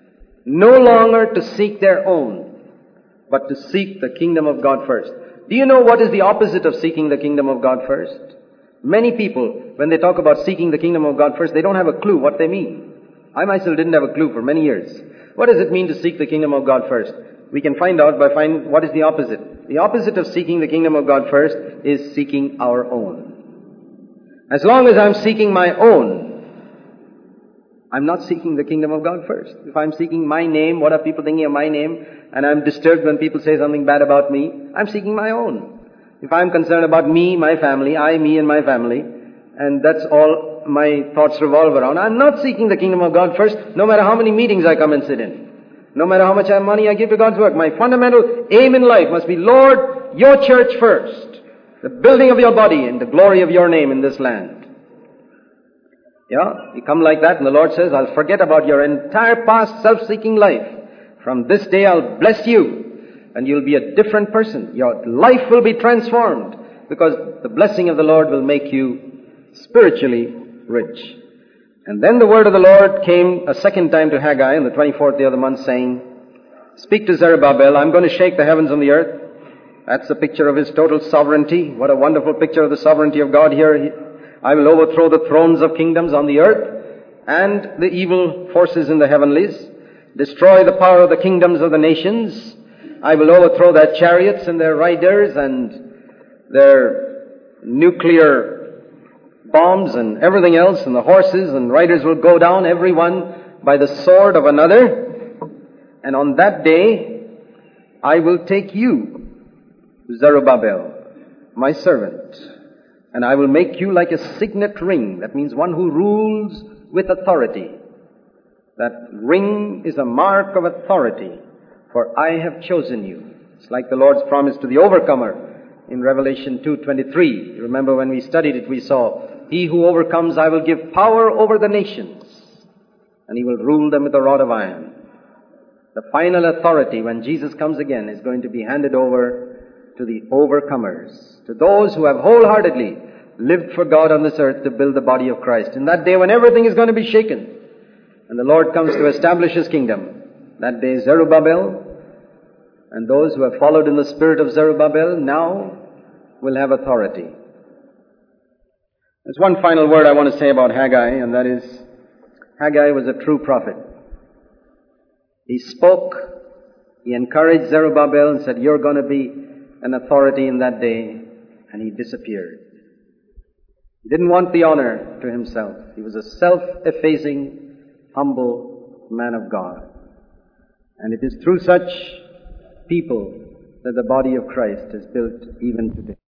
no longer to seek their own, but to seek the kingdom of God first. Do you know what is the opposite of seeking the kingdom of God first? Many people, when they talk about seeking the kingdom of God first, they don't have a clue what they mean. I myself didn't have a clue for many years. What does it mean to seek the kingdom of God first? We can find out by finding what is the opposite. The opposite of seeking the kingdom of God first is seeking our own. As long as I'm seeking my own, I'm not seeking the kingdom of God first. If I'm seeking my name, what are people thinking of my name? And I'm disturbed when people say something bad about me, I'm seeking my own. If I'm concerned about me, my family, I, me and my family, and that's all my thoughts revolve around, I'm not seeking the kingdom of God first, no matter how many meetings I come and sit in. No matter how much money I give to God's work. My fundamental aim in life must be, Lord, your church first. The building of your body and the glory of your name in this land. Yeah, you come like that and the Lord says, I'll forget about your entire past self-seeking life. From this day I'll bless you and you'll be a different person. Your life will be transformed because the blessing of the Lord will make you spiritually rich. And then the word of the Lord came a second time to Haggai on the twenty-fourth day of the month saying, speak to Zerubbabel, I'm going to shake the heavens and the earth. That's a picture of His total sovereignty. What a wonderful picture of the sovereignty of God here. I will overthrow the thrones of kingdoms on the earth and the evil forces in the heavenlies. Destroy the power of the kingdoms of the nations. I will overthrow their chariots and their riders and their nuclear bombs and everything else, and the horses and riders will go down, every one by the sword of another. And on that day, I will take you, Zerubbabel, my servant, and I will make you like a signet ring. That means one who rules with authority. That ring is a mark of authority, for I have chosen you. It's like the Lord's promise to the overcomer in Revelation two twenty-three. You remember when we studied it, we saw, he who overcomes I will give power over the nations, and he will rule them with a rod of iron. The final authority when Jesus comes again is going to be handed over to the overcomers, to those who have wholeheartedly lived for God on this earth to build the body of Christ. In that day when everything is going to be shaken, and the Lord comes to establish His kingdom, that day Zerubbabel and those who have followed in the spirit of Zerubbabel now will have authority. There's one final word I want to say about Haggai, and that is, Haggai was a true prophet. He spoke, he encouraged Zerubbabel and said, you're going to be an authority in that day, and he disappeared. He didn't want the honor to himself. He was a self-effacing, humble man of God. And it is through such people that the body of Christ is built even today.